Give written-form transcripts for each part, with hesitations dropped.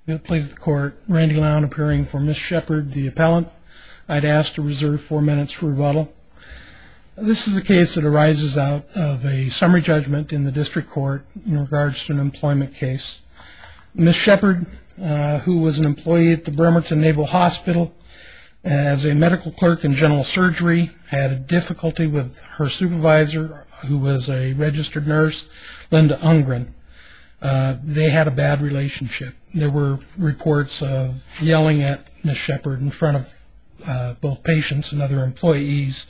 It please the court. Randy Lown appearing for Ms. Shepard, the appellant. I'd ask to reserve 4 minutes for rebuttal. This is a case that arises out of a summary judgment in the district court in regards to an employment case. Ms. Shepard, who was an employee at the Bremerton Naval Hospital as a medical clerk in general surgery, had a difficulty with her supervisor, who was a registered nurse, Linda Ungren. They had a bad relationship. There were reports of yelling at Ms. Shepard in front of both patients and other employees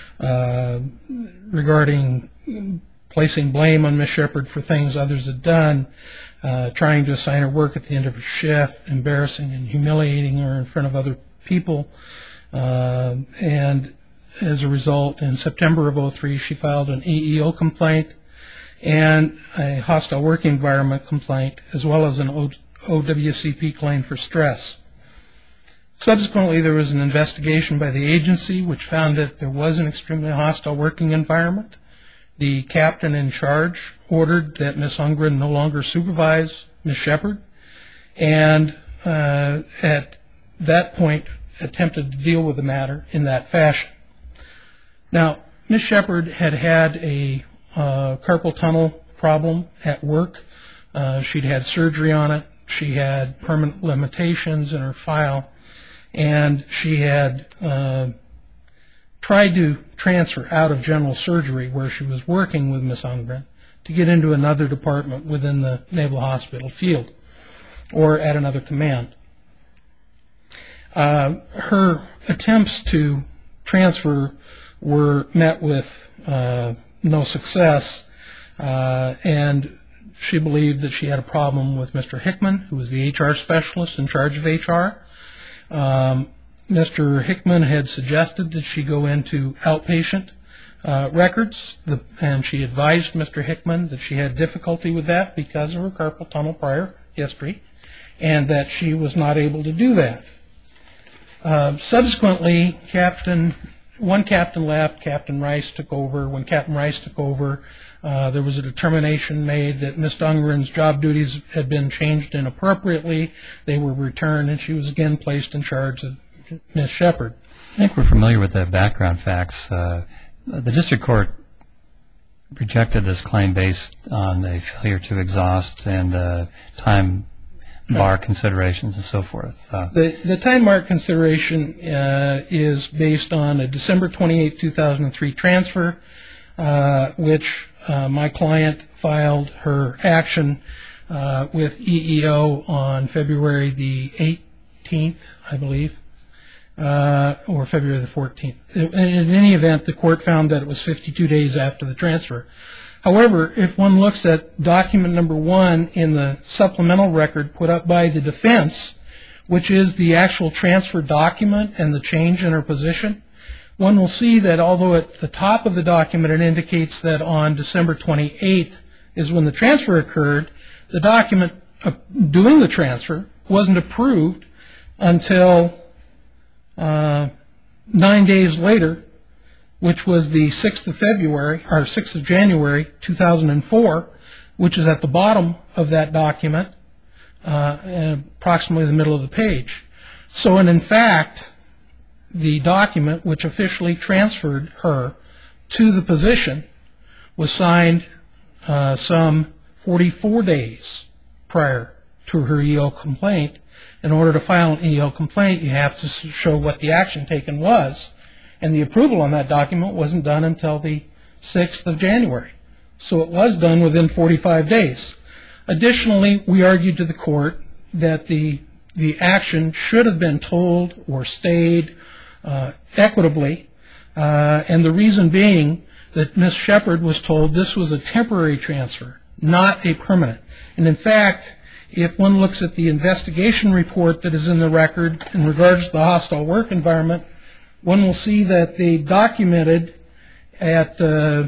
regarding placing blame on Ms. Shepard for things others had done, trying to assign her work at the end of her shift, embarrassing and humiliating her in front of other people. And as a result, in September of 2003, she filed an EEO complaint and a hostile work environment complaint, as well as an OWCP claim for stress. Subsequently, there was an investigation by the agency which found that there was an extremely hostile working environment. The captain in charge ordered that Ms. Ungren no longer supervise Ms. Shepard, and at that point attempted to deal with the matter in that fashion. Now, Ms. Shepard had had a carpal tunnel problem at work. She'd had surgery on it. She had permanent limitations in her file, and she had tried to transfer out of general surgery, where she was working with Ms. Ungren, to get into another department within the Naval Hospital field or at another command. Her attempts to transfer were met with no success, and she believed that she had a problem with Mr. Hickman, who was the HR specialist in charge of HR. Mr. Hickman had suggested that she go into outpatient records, and she advised Mr. Hickman that she had difficulty with that because of her carpal tunnel prior history, and that she was not able to do that. Subsequently, one captain left, Captain Rice took over. When Captain Rice took over, there was a determination made that Ms. Ungren's job duties had been changed inappropriately. They were returned, and she was again placed in charge of Ms. Shepard. I think we're familiar with the background facts. The district court rejected this claim based on a failure to exhaust and time bar considerations and so forth. The time bar consideration is based on a December 28, 2003 transfer, which my client filed her action with EEO on February the 18th, I believe, or February the 14th. In any event, the court found that it was 52 days after the transfer. However, if one looks at document number 1 in the supplemental record put up by the defense, which is the actual transfer document and the change in her position, one will see that although at the top of the document it indicates that on December 28th is when the transfer occurred, the document doing the transfer wasn't approved until 9 days later, which was the 6th of January 2004, which is at the bottom of that document, approximately the middle of the page. So, and in fact, the document which officially transferred her to the position was signed some 44 days prior to her EEO complaint. In order to file an EEO complaint, you have to show what the action taken was, and the approval on that document wasn't done until the 6th of January. So it was done within 45 days. Additionally, we argued to the court that the action should have been told or stayed equitably, and the reason being that Ms. Shepard was told this was a temporary transfer, not a permanent. And in fact, if one looks at the investigation report that is in the record in regards to the hostile work environment, one will see that they documented at, this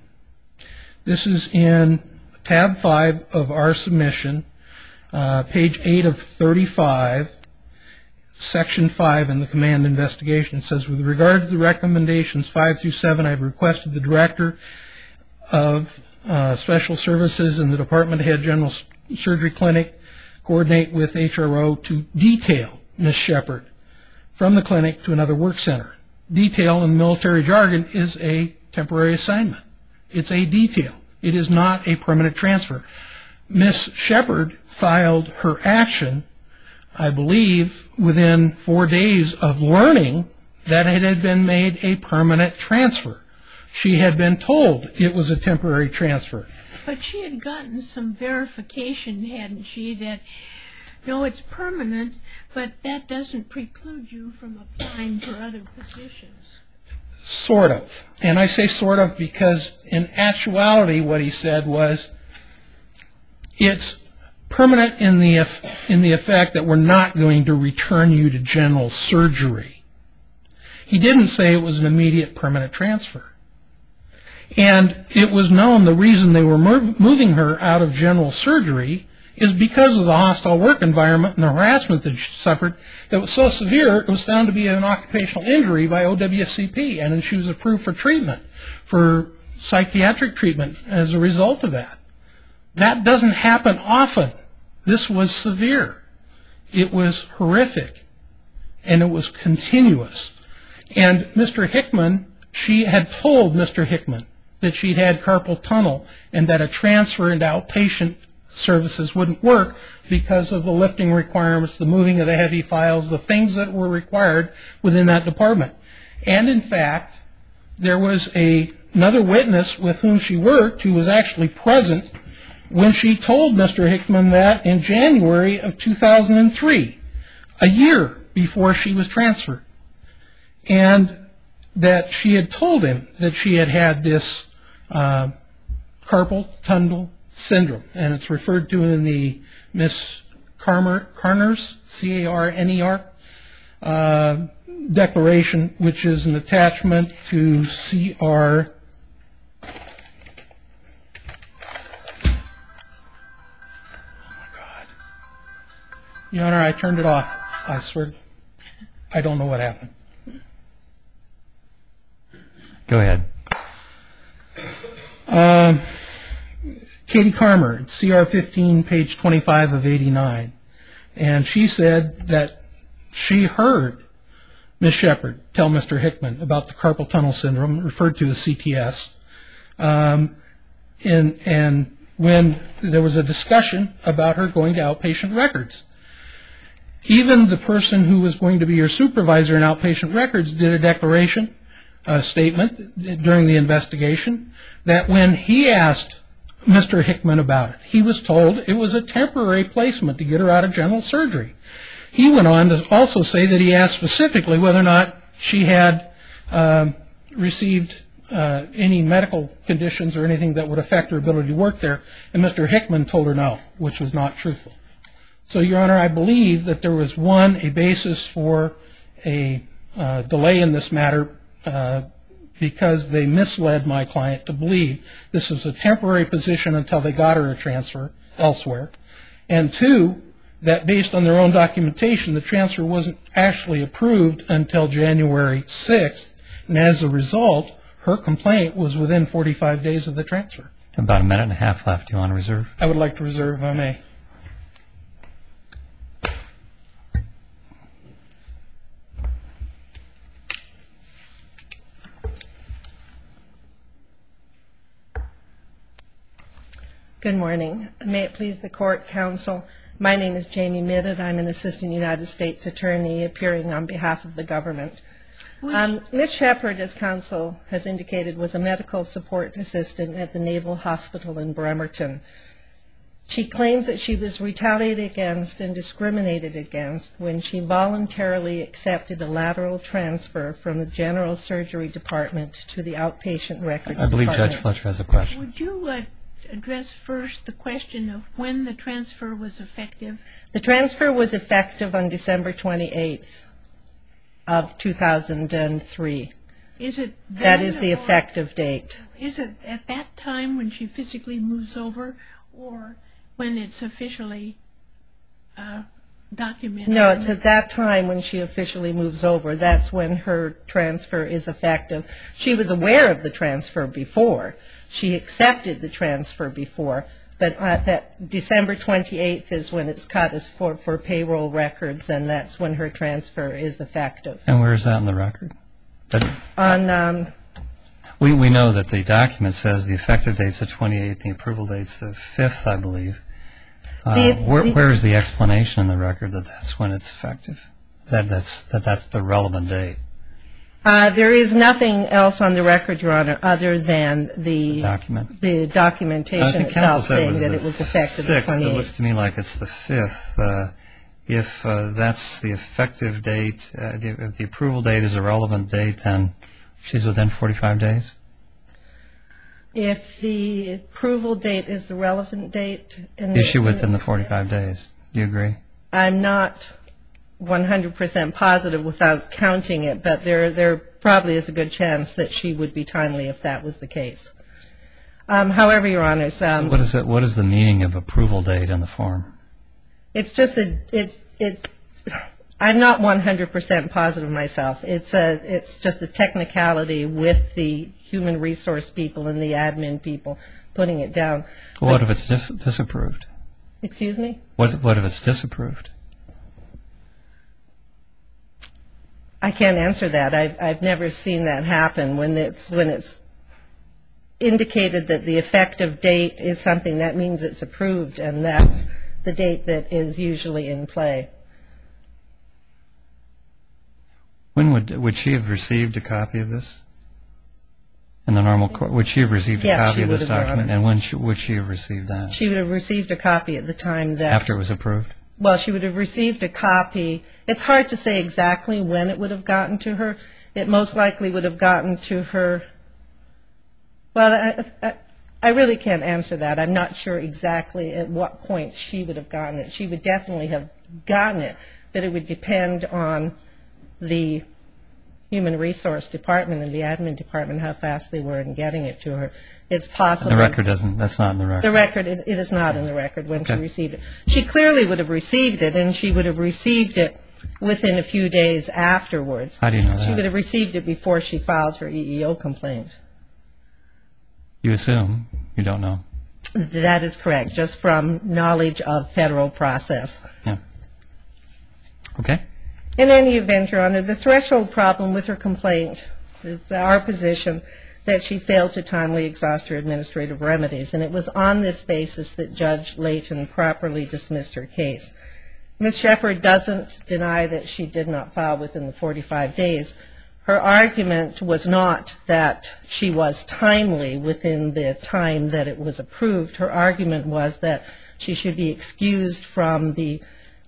is in tab 5 of our submission, page 8 of 35, section 5 in the command investigation. It says, with regard to the recommendations 5 through 7, I've requested the director of special services in the department head general surgery clinic coordinate with HRO to detail Ms. Shepard from the clinic to another work center. Detail in military jargon is a temporary assignment. It's a detail. It is not a permanent transfer. Ms. Shepard filed her action, I believe, within 4 days of learning that it had been made a permanent transfer. She had been told it was a temporary transfer. But she had gotten some verification, hadn't she, that, no, it's permanent, but that doesn't preclude you from applying for other positions. Sort of. And I say sort of because in actuality what he said was it's permanent in the effect that we're not going to return you to general surgery. He didn't say it was an immediate permanent transfer. And it was known the reason they were moving her out of general surgery is because of the hostile work environment and the harassment that she suffered that was so severe it was found to be an occupational injury by OWCP, and then she was approved for treatment, for psychiatric treatment as a result of that. That doesn't happen often. This was severe. It was horrific, and it was continuous. And Mr. Hickman, she had told Mr. Hickman that she'd had carpal tunnel and that a transfer into outpatient services wouldn't work because of the lifting requirements, the moving of the heavy files, the things that were required within that department. And in fact, there was another witness with whom she worked who was actually present when she told Mr. Hickman that in January of 2003, a year before she was transferred, and that she had told him that she had had this carpal tunnel syndrome, and it's referred to in the Miss Carner's, C-A-R-N-E-R, declaration, which is an attachment to C.R. Your Honor, I turned it off. I swear, I don't know what happened. Go ahead. Katie Carmer, CR 15, page 25 of 89. And she said that she heard Ms. Shepard tell Mr. Hickman about the carpal tunnel syndrome, referred to as CTS, and when there was a discussion about her going to outpatient records. Even the person who was going to be your supervisor in outpatient records did a declaration, a statement during the investigation, that when he asked Mr. Hickman about it, he was told it was a temporary placement to get her out of general surgery. He went on to also say that he asked specifically whether or not she had received any medical conditions or anything that would affect her ability to work there, and Mr. Hickman told her no, which was not truthful. So, Your Honor, I believe that there was, a basis for a delay in this matter because they misled my client to believe this was a temporary position until they got her a transfer elsewhere. And two, that based on their own documentation, the transfer wasn't actually approved until January 6th, and as a result, her complaint was within 45 days of the transfer. About a minute and a half left. Do you want to reserve? I would like to reserve, if I may. Good morning. May it please the Court, Counsel. My name is Jamie Midden. I'm an Assistant United States Attorney appearing on behalf of the government. Ms. Shepard, as Counsel has indicated, was a medical support assistant at the Naval Hospital in Bremerton. She claims that she was retaliated against and discriminated against when she voluntarily accepted a lateral transfer from the General Surgery Department to the Outpatient Records Department. I believe Judge Fletcher has a question. Would you address first the question of when the transfer was effective? The transfer was effective on December 28th of 2003. Is it that is the effective date. Is it at that time when she physically moves over, or when it's officially documented? No, it's at that time when she officially moves over. That's when her transfer is effective. She was aware of the transfer before. She accepted the transfer before. But that December 28th is when it's cut as for payroll records, and that's when her transfer is effective. And where is that in the record? We know that the document says the effective date's the 28th, the approval date's the 5th, I believe. Where is the explanation in the record that that's when it's effective? That's the relevant date? There is nothing else on the record, Your Honor, other than the documentation itself saying that it was effective the 28th. It looks to me like it's the 5th. If that's the effective date, if the approval date is a relevant date, then she's within 45 days? If the approval date is the relevant date... Is she within the 45 days? Do you agree? I'm not 100% positive without counting it, but there probably is a good chance that she would be timely if that was the case. However, Your Honors... So what is the meaning of approval date in the form? It's just I'm not 100% positive myself. It's just a technicality with the human resource people and the admin people putting it down. Well, what if it's disapproved? Excuse me? What if it's disapproved? I can't answer that. I've never seen that happen. When it's indicated that the effective date is something, that means it's approved, and that's the date that is usually in play. When would she have received a copy of this? In the normal court, would she have received a copy of this document? And when would she have received that? She would have received a copy at the time that... After it was approved? Well, she would have received a copy. It's hard to say exactly when it would have gotten to her. It most likely would have gotten to her... Well, I really can't answer that. I'm not sure exactly at what point she would have gotten it. She would definitely have gotten it, but it would depend on the human resource department and the admin department, how fast they were in getting it to her. It's possible. And the record doesn't, that's not in the record? The record, it is not in the record when she received it. She clearly would have received it, and she would have received it within a few days afterwards. How do you know that? She would have received it before she filed her EEO complaint. You assume? You don't know? That is correct, just from knowledge of federal process. Yeah. Okay. In any event, Your Honor, the threshold problem with her complaint is our position that she failed to timely exhaust her administrative remedies, and it was on this basis that Judge Layton properly dismissed her case. Ms. Shepard doesn't deny that she did not file within the 45 days. Her argument was not that she was timely within the time that it was approved. Her argument was that she should be excused from the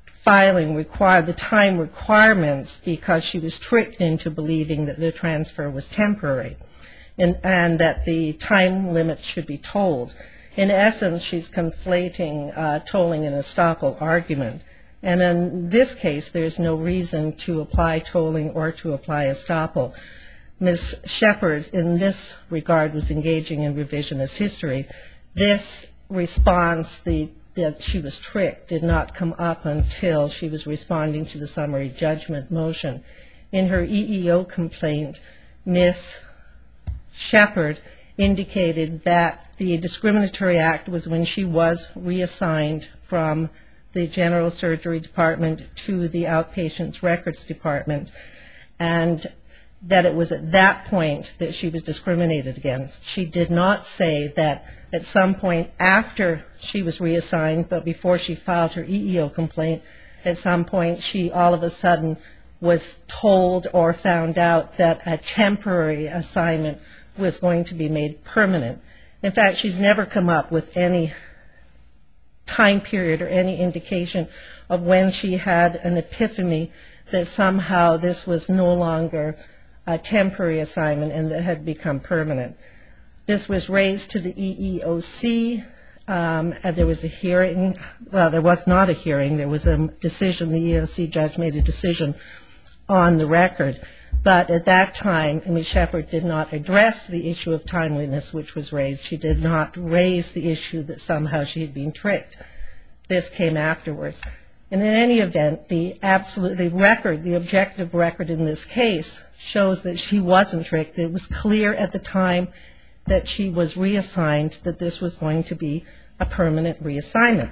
the time requirements because she was tricked into believing that the transfer was temporary and that the time limits should be tolled. In essence, she's conflating tolling and estoppel argument. And in this case, there's no reason to apply tolling or to apply estoppel. Ms. Shepard, in this regard, was engaging in revisionist history. This response, that she was tricked, did not come up until she was responding to the summary judgment motion. In her EEO complaint, Ms. Shepard indicated that the discriminatory act was when she was reassigned from the general surgery department to the outpatients records department, and that it was at that point that she was discriminated against. She did not say that at some point after she was reassigned, but before she filed her EEO complaint, at some point she all of a sudden was told or found out that a temporary assignment was going to be made permanent. In fact, she's never come up with any time period or any indication of when she had an epiphany that somehow this was no longer a temporary assignment and that had become permanent. This was raised to the EEOC. There was a hearing. Well, there was not a hearing. There was a decision. The EEOC judge made a decision on the record. But at that time, Ms. Shepard did not address the issue of timeliness which was raised. She did not raise the issue that somehow she had been tricked. This came afterwards. And in any event, the objective record in this case shows that she wasn't tricked. It was clear at the time that she was reassigned that this was going to be a permanent reassignment.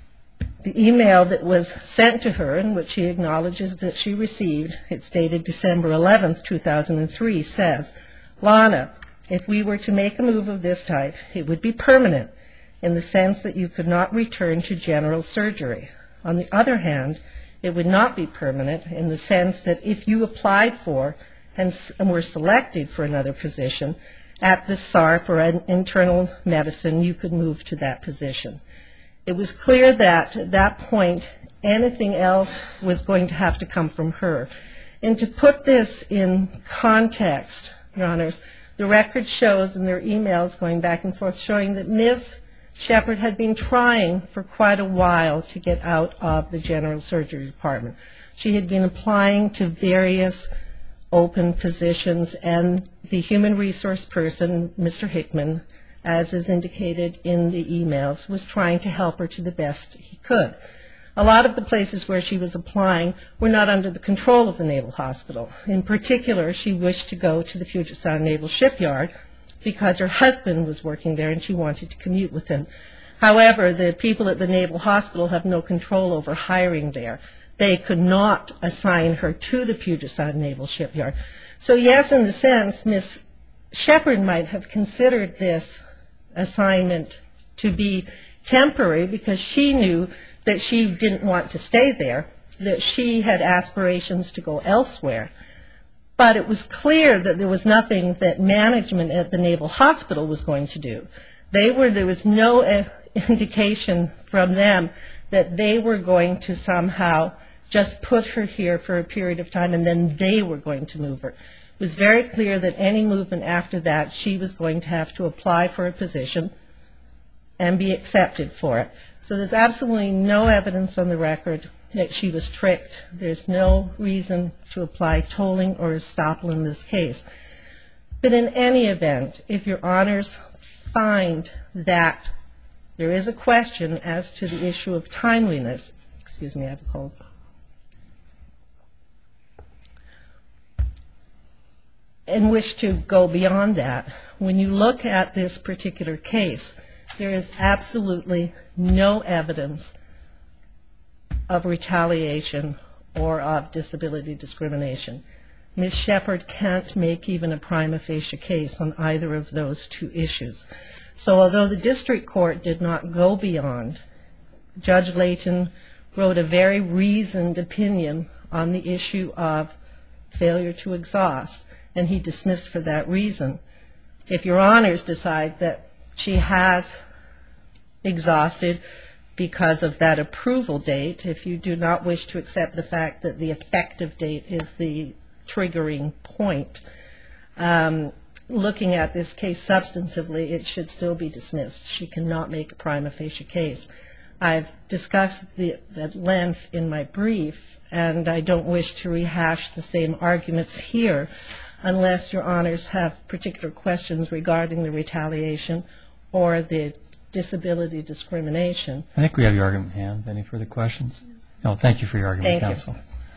The email that was sent to her, in which she acknowledges that she received, it's dated December 11th, 2003, says, "Lana, if we were to make a move of this type, it would be permanent in the sense that you could not return to general surgery. On the other hand, it would not be permanent in the sense that if you applied for and were selected for another position at the SARP or internal medicine, you could move to that position." It was clear that at that point, anything else was going to have to come from her. And to put this in context, Your Honors, the record shows in their emails going back and forth showing that Ms. Shepard had been trying for quite a while to get out of the general surgery department. She had been applying to various open positions, and the human resource person, Mr. Hickman, as is indicated in the emails, was trying to help her to the best he could. A lot of the places where she was applying were not under the control of the Naval Hospital. In particular, she wished to go to the Puget Sound Naval Shipyard because her husband was working there and she wanted to commute with him. However, the people at the Naval Hospital have no control over hiring there. They could not assign her to the Puget Sound Naval Shipyard. So yes, in the sense, Ms. Shepard might have considered this assignment to be temporary because she knew that she didn't want to stay there, that she had aspirations to go elsewhere. But it was clear that there was nothing that management at the Naval Hospital was going to do. There was no indication from them that they were going to somehow just put her here for a period of time and then they were going to move her. It was very clear that any movement after that, she was going to have to apply for a position and be accepted for it. So there's absolutely no evidence on the record that she was tricked. There's no reason to apply tolling or estoppel in this case. But in any event, if Your Honors find that there is a question as to the issue of timeliness, excuse me, I have a cold, and wish to go beyond that, when you look at this particular case, there is absolutely no evidence of retaliation or of disability discrimination. Ms. Shepard can't make even a prima facie case on either of those two issues. So although the district court did not go beyond, Judge Layton wrote a very reasoned opinion on the issue of failure to exhaust, and he dismissed for that reason. If Your Honors decide that she has exhausted because of that approval date, if you do not wish to accept the fact that the effective date is the triggering point, looking at this case substantively, it should still be dismissed. She cannot make a prima facie case. I've discussed at length in my brief, and I don't wish to rehash the same arguments here unless Your Honors have particular questions regarding the retaliation or the disability discrimination. I think we have your argument in hand. Any further questions? No, thank you for your argument, counsel.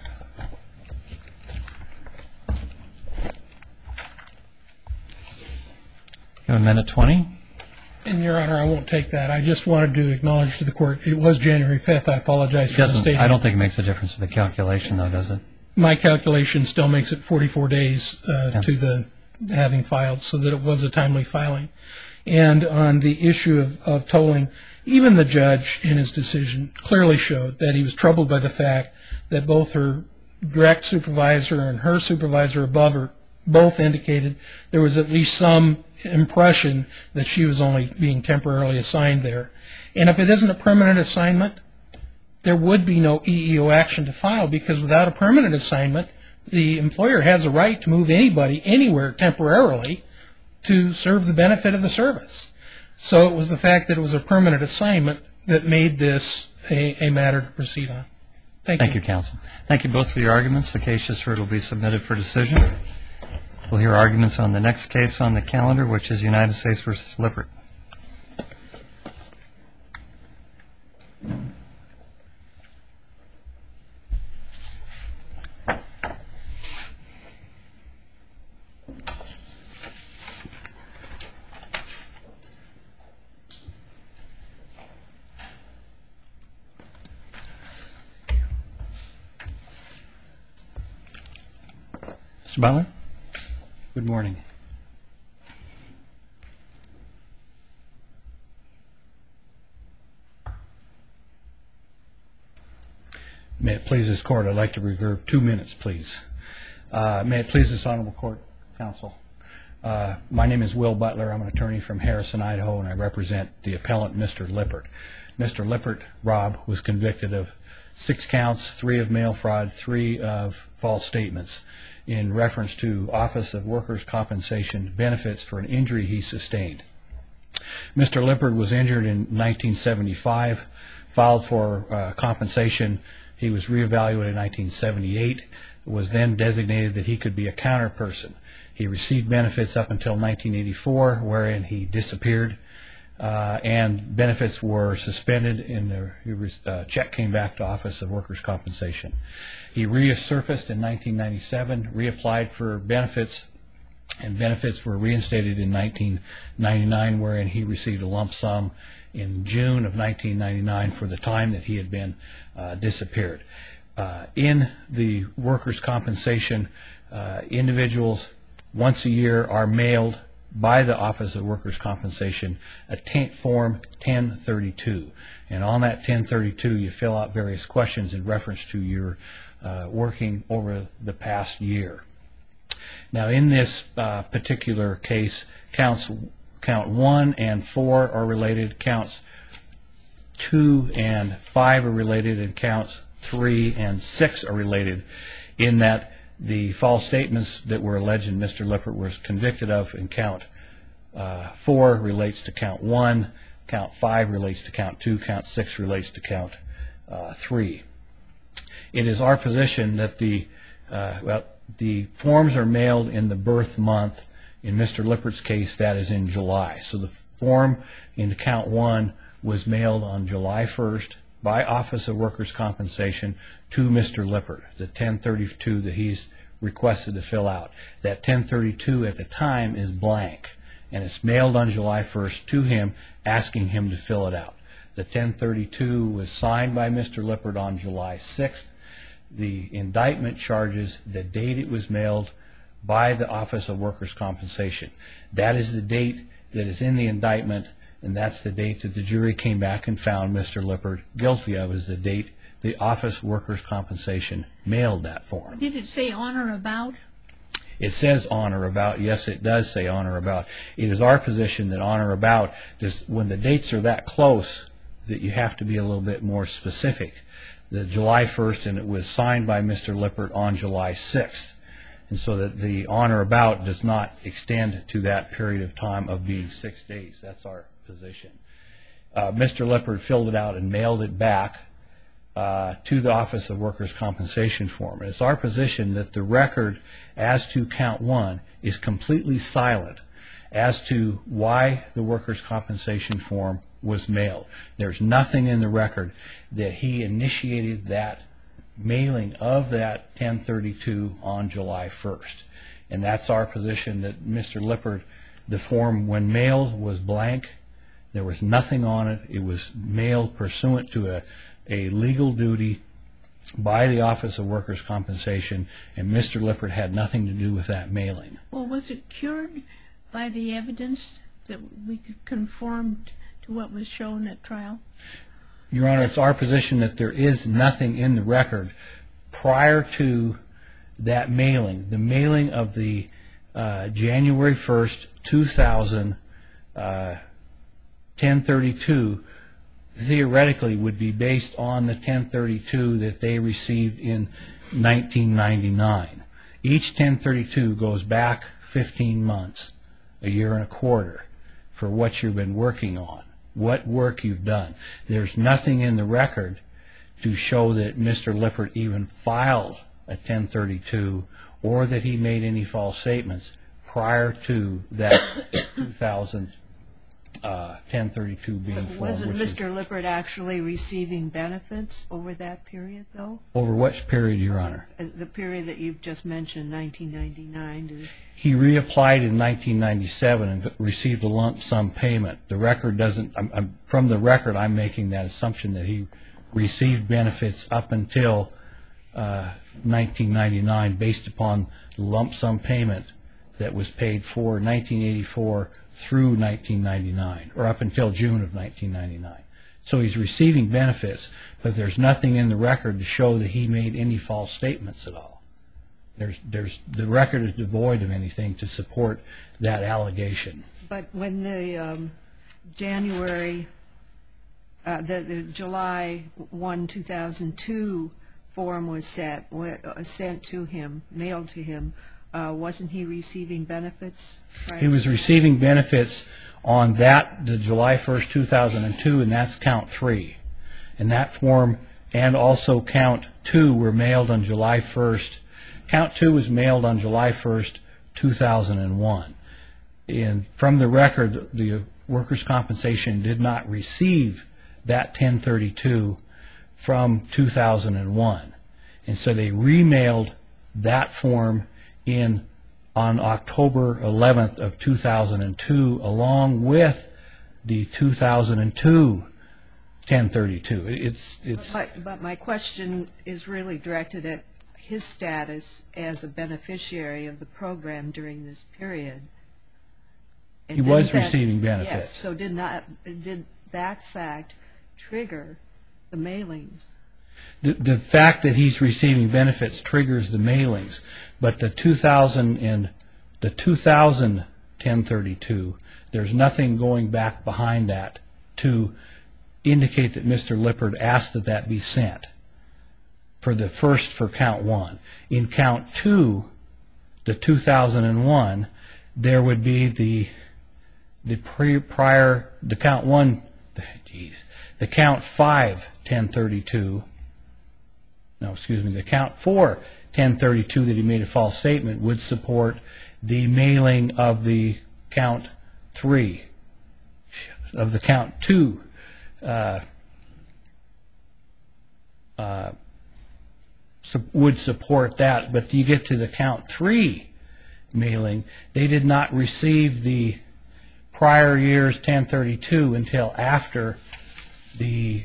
You have a minute 20? And Your Honor, I won't take that. I just wanted to acknowledge to the court it was January 5th. I apologize for the statement. I don't think it makes a difference for the calculation, though, does it? My calculation still makes it 44 days to the having filed, so that it was a timely filing. And on the issue of tolling, even the judge in his decision clearly showed that he was troubled by the fact that both her direct supervisor and her supervisor above her both indicated there was at least some impression that she was only being temporarily assigned there. And if it isn't a permanent assignment, there would be no EEO action to file, because without a permanent assignment, the employer has a right to move anybody anywhere temporarily to serve the benefit of the service. So it was the fact that it was a permanent assignment that made this a matter to proceed on. Thank you. Thank you, counsel. Thank you both for your arguments. The case just heard will be submitted for decision. We'll hear arguments on the next case on the calendar, which is United States v. Lippert. Mr. Butler? Good morning. May it please this court, I'd like to reserve 2 minutes, please. May it please this honorable court, counsel. My name is Will Butler. I'm an attorney from Harrison, Idaho, and I represent the appellant, Mr. Lippert. Mr. Lippert, Rob, was convicted of 6 counts, 3 of mail fraud, 3 of false statements in reference to Office of Workers' Compensation benefits for an injury he sustained. Mr. Lippert was injured in 1975, filed for compensation. He was reevaluated in 1978, was then designated that he could be a counterperson. He received benefits up until 1984, wherein he disappeared, and benefits were suspended, and the check came back to Office of Workers' Compensation. He resurfaced in 1997, reapplied for benefits, and benefits were reinstated in 1999, wherein he received a lump sum in June of 1999 for the time that he had been disappeared. In the workers' compensation, individuals once a year are mailed by the Office of Workers' Compensation a Form 1032. And on that 1032 you fill out various questions in reference to your working over the past year. Now in this particular case, count 1 and 4 are related, counts 2 and 5 are related, and counts 3 and 6 are related, in that the false statements that were alleged Mr. Lippert was convicted of in count 4 relates to count 1, count 5 relates to count 2, count 6 relates to count 3. It is our position that the forms are mailed in the birth month. In Mr. Lippert's case, that is in July. So the form in count 1 was mailed on July 1st by Office of Workers' Compensation to Mr. Lippert, the 1032 that he's requested to fill out. That 1032 at the time is blank, and it's mailed on July 1st to him, asking him to fill it out. The 1032 was signed by Mr. Lippert on July 6th. The indictment charges the date it was mailed by the Office of Workers' Compensation. That is the date that is in the indictment, and that's the date that the jury came back and found Mr. Lippert guilty of, is the date the Office of Workers' Compensation mailed that form. Did it say on or about? It says on or about. Yes, it does say on or about. It is our position that on or about, when the dates are that close, that you have to be a little bit more specific. The July 1st, and it was signed by Mr. Lippert on July 6th. And so that the on or about does not extend to that period of time of being 6 days. That's our position. Mr. Lippert filled it out and mailed it back to the Office of Workers' Compensation form. It's our position that the record as to count 1 is completely silent as to why the Workers' Compensation form was mailed. There's nothing in the record that he initiated that mailing of that 1032 on July 1st. And that's our position, that Mr. Lippert, the form when mailed was blank. There was nothing on it. It was mailed pursuant to a legal duty by the Office of Workers' Compensation, and Mr. Lippert had nothing to do with that mailing. Well, was it cured by the evidence that we could conform to what was shown at trial? Your Honor, it's our position that there is nothing in the record prior to that mailing. The mailing of the January 1st, 2000 1032 theoretically would be based on the 1032 that they received in 1999. Each 1032 goes back 15 months, a year and a quarter, for what you've been working on, what work you've done. There's nothing in the record to show that Mr. Lippert even filed a 1032 or that he made any false statements prior to that 2000 1032 being formed. Wasn't Mr. Lippert actually receiving benefits over that period, though? Over what period, Your Honor? The period that you've just mentioned, 1999. He reapplied in 1997 and received a lump sum payment. The record doesn't, from the record I'm making that assumption that he received benefits up until 1999 based upon lump sum payment that was paid for 1984 through 1999, or up until June of 1999. So he's receiving benefits, but there's nothing in the record to show that he made any false statements at all. The record is devoid of anything to support that allegation. But when the July 1, 2002 form was sent to him, mailed to him, wasn't he receiving benefits? He was receiving benefits on the July 1st, 2002, and that's count 3. And that form and also count 2 were mailed on July 1st. Count 2 was mailed on July 1st, 2001. And from the record, the workers' compensation did not receive that 1032 from 2001. And so they remailed that form on October 11th of 2002, along with the 2002 1032. But my question is really directed at his status as a beneficiary of the program during this period. And he was receiving benefits. Yes, so did that fact trigger the mailings? The fact that he's receiving benefits triggers the mailings, but the 2000 1032, there's nothing going back behind that to indicate that Mr. Lippert asked that be sent for count 1. In count 2, the 2001, there would be the count 1, the count 5 1032. No, excuse me, the count 4 1032 that he made a false statement would support the mailing of the count 3, of the count 2 would support that. But you get to the count 3 mailing, they did not receive the prior year's 1032 until after the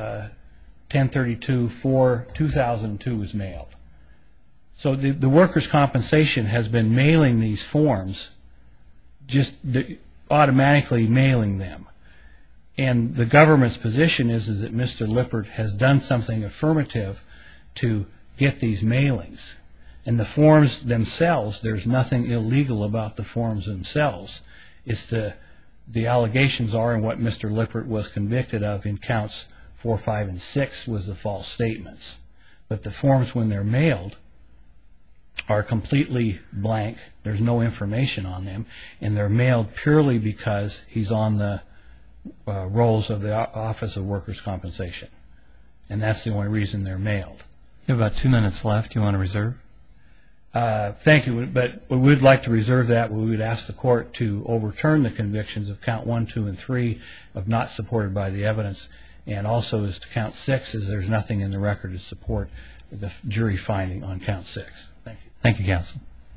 1032 for 2002 was mailed. So the workers' compensation has been mailing these forms, just automatically mailing them. And the government's position is that Mr. Lippert has done something affirmative to get these mailings. And the forms themselves, there's nothing illegal about the forms themselves. It's the allegations are, and what Mr. Lippert was convicted of in counts 4, 5, and 6 was the false statements. But the forms, when they're mailed, are completely blank. There's no information on them, and they're mailed purely because he's on the rolls of the Office of Workers' Compensation. And that's the only reason they're mailed. You have about 2 minutes left. Do you want to reserve? Thank you, but we would like to reserve that. We would ask the court to overturn the convictions of count 1, 2, and 3 of not supported by the evidence, and also as to count 6, as there's nothing in the record to support the jury finding on count 6. Thank you. Thank you, counsel.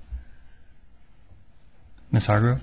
Ms. Hargrove?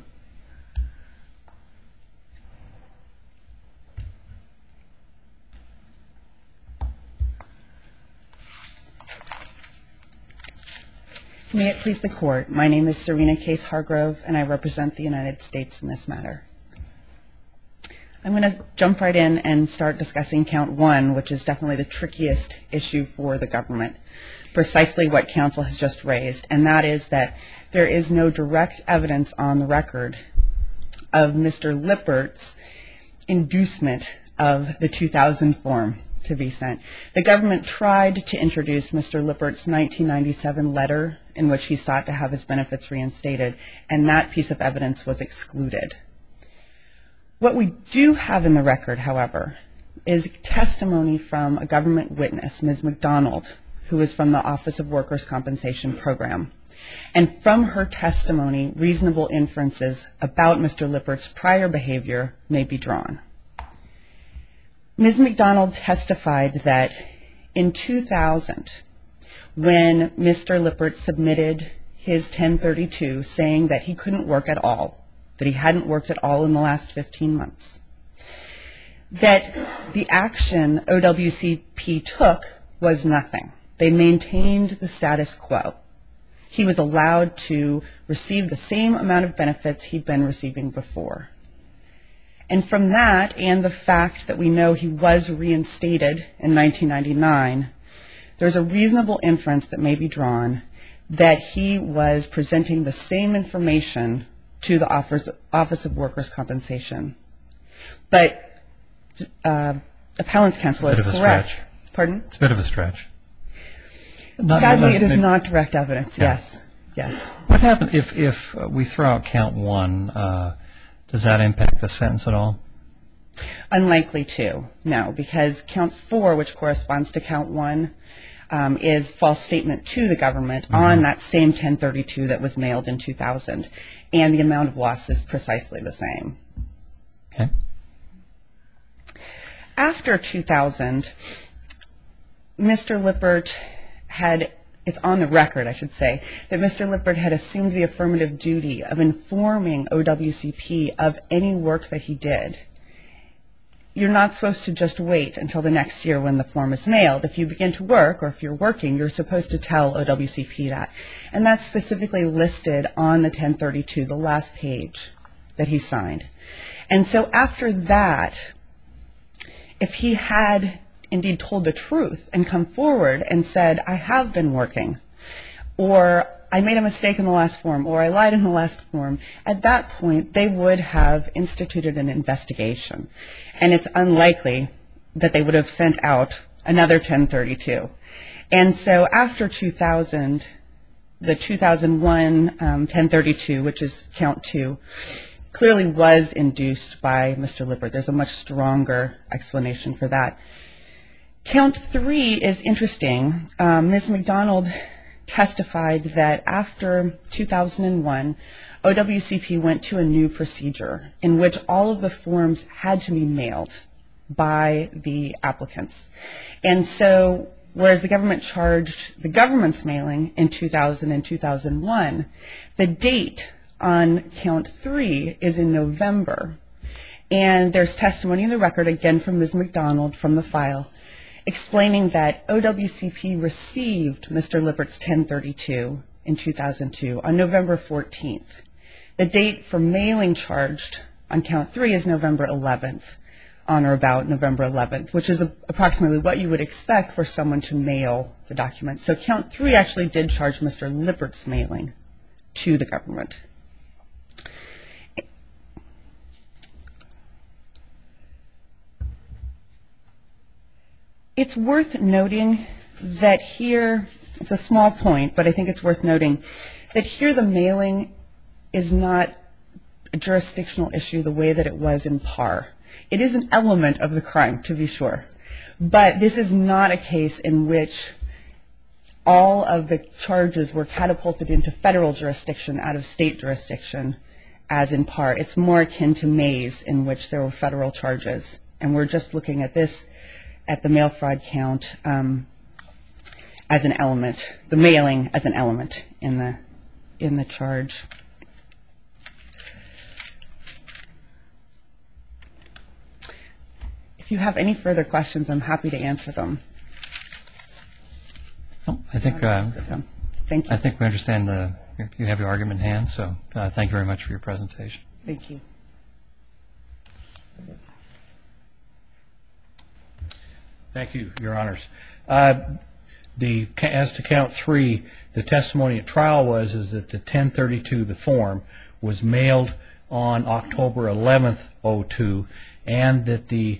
May it please the Court, my name is Serena Case Hargrove, and I represent the United States in this matter. I'm going to jump right in and start discussing count 1, which is definitely the trickiest issue for the government, precisely what counsel has just raised, and that is that there is no direct evidence on the record of Mr. Lippert's inducement of the 2000 form to be sent. The government tried to introduce Mr. Lippert's 1997 letter in which he sought to have his benefits reinstated, and that piece of evidence was excluded. What we do have in the record, however, is testimony from a government witness, Ms. McDonald, who is from the Office of Workers' Compensation Program. And from her testimony, reasonable inferences about Mr. Lippert's prior behavior may be drawn. Ms. McDonald testified that in 2000, when Mr. Lippert submitted his 1032 saying that he couldn't work at all, that he hadn't worked at all in the last 15 months, that the action OWCP took was nothing. They maintained the status quo. he was allowed to receive the same amount of benefits he'd been receiving before. And from that, and the fact that we know he was reinstated in 1999, there's a reasonable inference that may be drawn that he was presenting the same information to the Office of Workers' Compensation. But appellant's counsel is correct. It's a bit of a stretch. Pardon? It's a bit of a stretch. Sadly, it is not direct evidence, Yeah. yes. What happens if we throw out count 1? Does that impact the sentence at all? Unlikely to, no, because count 4, which corresponds to count 1, is false statement to the government on that same 1032 that was mailed in 2000, and the amount of loss is precisely the same. Okay. After 2000, Mr. Lippert had, it's on the record, I should say, that Mr. Lippert had assumed the affirmative duty of informing OWCP of any work that he did. You're not supposed to just wait until the next year when the form is mailed. If you begin to work, or if you're working, you're supposed to tell OWCP that. And that's specifically listed on the 1032, the last page that he signed. And so after that, if he had indeed told the truth and come forward and said, I have been working, or I made a mistake in the last form, or I lied in the last form, at that point they would have instituted an investigation. And it's unlikely that they would have sent out another 1032. And so after 2000, the 2001 1032, which is count 2, clearly was induced by Mr. Lippert. There's a much stronger explanation for that. Count 3 is interesting. Ms. McDonald testified that after 2001, OWCP went to a new procedure in which all of the forms had to be mailed by the applicants. And so, whereas the government charged the government's mailing in 2000 and 2001, the date on count 3 is in November. And there's testimony in the record, again from Ms. McDonald from the file, explaining that OWCP received Mr. Lippert's 1032 in 2002 on November 14th. The date for mailing charged on count 3 is November 11th, on or about November 11th, which is approximately what you would expect for someone to mail the document. So count 3 actually did charge Mr. Lippert's mailing to the government. It's worth noting that here, it's a small point, but I think it's worth noting that here the mailing is not a jurisdictional issue the way that it was in Parr. It is an element of the crime, to be sure, but this is not a case in which all of the charges were catapulted into federal jurisdiction out of state jurisdiction, as in Parr. It's more akin to Mays, in which there were federal charges, and we're just looking at this at the mail fraud count as an element, the mailing as an element in the charge. If you have any further questions, I'm happy to answer them. I think Thank you. I think we understand you have your argument in hand, so thank you very much for your presentation. Thank you. Thank you, Your Honors. As to count 3, the testimony at trial was that the 1032, the form, was mailed on October 11th, 2002, and that the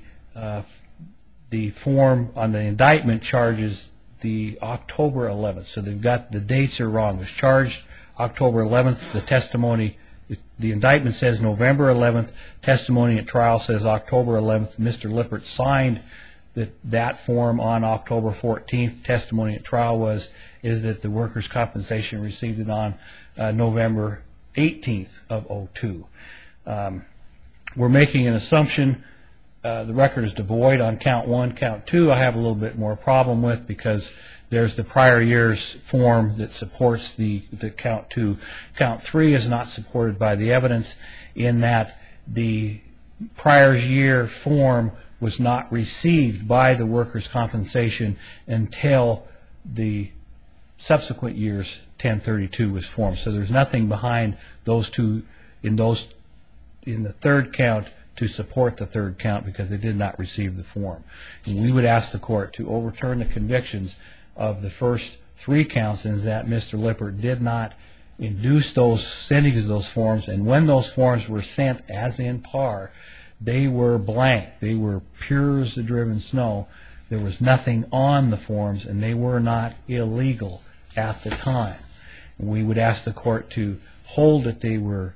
form on the indictment charges the October 11th. So they've got the dates are wrong. It was charged October 11th. The testimony, the indictment says November 11th. Testimony at trial says October 11th. Mr. Lippert signed that form on October 14th. Testimony at trial is that the workers' compensation received it on November 18th of 2002. We're making an assumption. The record is devoid on count 1. Count 2 I have a little bit more problem with because there's the prior year's form that supports the count 2. Count 3 is not supported by the evidence in that the prior year form was not received by the workers' compensation until the subsequent years 1032 was formed. So there's nothing behind those two in the third count to support the third count because they did not receive the form. And we would ask the court to overturn the convictions of the first 3 counts, in that Mr. Lippert did not induce those sending of those forms, and when those forms were sent, as in par, they were blank. They were pure as the driven snow. There was nothing on the forms, and they were not illegal at the time. And we would ask the court to hold that they were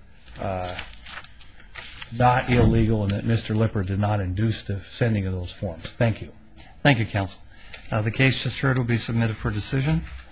not illegal and that Mr. Lippert did not induce the sending of those forms. Thank you. Thank you, counsel. The case just heard will be submitted for decision.